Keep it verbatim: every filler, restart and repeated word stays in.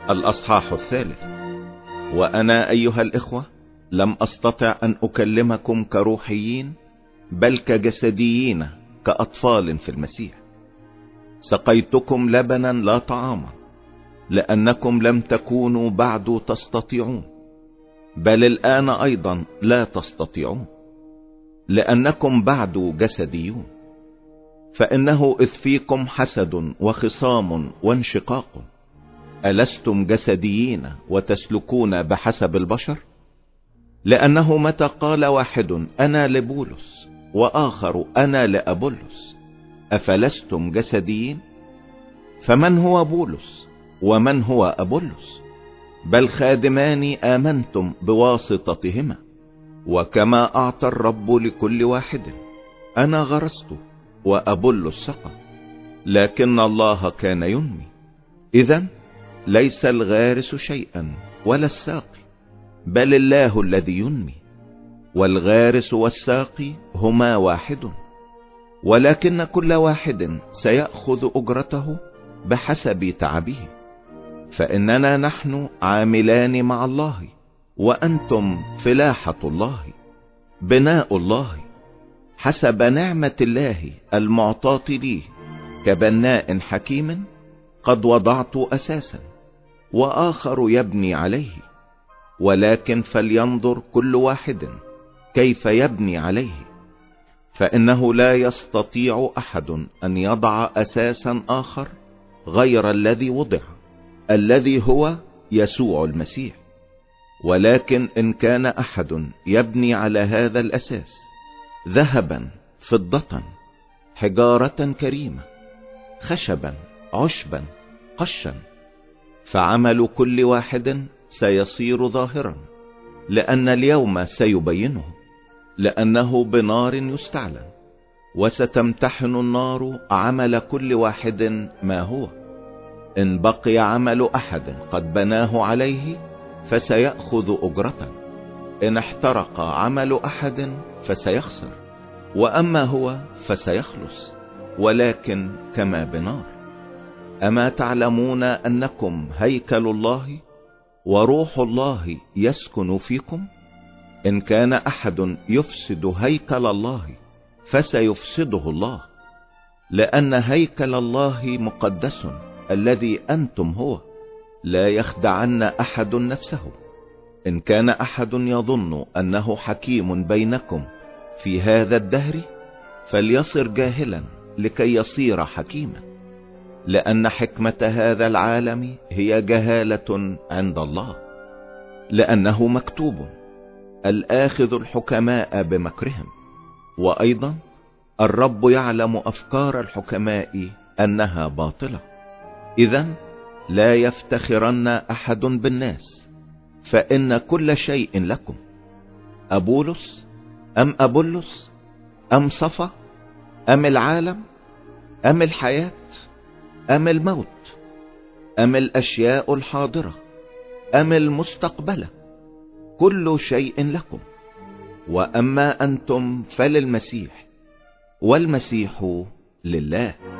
الأصحاح الثالث. وأنا أيها الإخوة لم أستطع أن أكلمكم كروحيين بل كجسديين كأطفال في المسيح. سقيتكم لبنا لا طعاما، لأنكم لم تكونوا بعد تستطيعون، بل الآن أيضا لا تستطيعون، لأنكم بعد جسديون. فإنه إذ فيكم حسد وخصام وانشقاق، ألستم جسديين وتسلكون بحسب البشر؟ لأنه متى قال واحد أنا لبولس وآخر أنا لأبولس، أفلستم جسديين؟ فمن هو بولس ومن هو أبولس؟ بل خادمان آمنتم بواسطتهما، وكما أعطى الرب لكل واحد، أنا غرست وأبولس سقى، لكن الله كان ينمي. إذن ليس الغارس شيئا ولا الساقي، بل الله الذي ينمي. والغارس والساقي هما واحد، ولكن كل واحد سيأخذ أجرته بحسب تعبه. فإننا نحن عاملان مع الله، وأنتم فلاحة الله، بناء الله، حسب نعمة الله المعطاة لي كبناء حكيم. قد وضعت أساسا وآخر يبني عليه، ولكن فلينظر كل واحد كيف يبني عليه. فإنه لا يستطيع أحد أن يضع أساسا آخر غير الذي وضع، الذي هو يسوع المسيح. ولكن إن كان أحد يبني على هذا الأساس ذهبا، فضة، حجارة كريمة، خشبا، عشبا، قشا، فعمل كل واحد سيصير ظاهرا، لأن اليوم سيبينه، لأنه بنار يستعلن، وستمتحن النار عمل كل واحد ما هو. إن بقي عمل أحد قد بناه عليه فسيأخذ أجرة، إن احترق عمل أحد فسيخسر، وأما هو فسيخلص، ولكن كما بنار. أما تعلمون أنكم هيكل الله وروح الله يسكن فيكم؟ إن كان أحد يفسد هيكل الله فسيفسده الله، لأن هيكل الله مقدس الذي أنتم هو. لا يخدعن أحد نفسه. إن كان أحد يظن أنه حكيم بينكم في هذا الدهر، فليصر جاهلا لكي يصير حكيما، لأن حكمة هذا العالم هي جهالة عند الله. لأنه مكتوب: الآخذ الحكماء بمكرهم. وأيضا الرب يعلم أفكار الحكماء أنها باطلة. إذن لا يفتخرن أحد بالناس، فإن كل شيء لكم. أبولس أم أبولس أم صفا أم العالم أم الحياة أم الموت أم الأشياء الحاضرة أم المستقبلة، كل شيء لكم. وأما أنتم فللمسيح، والمسيح لله.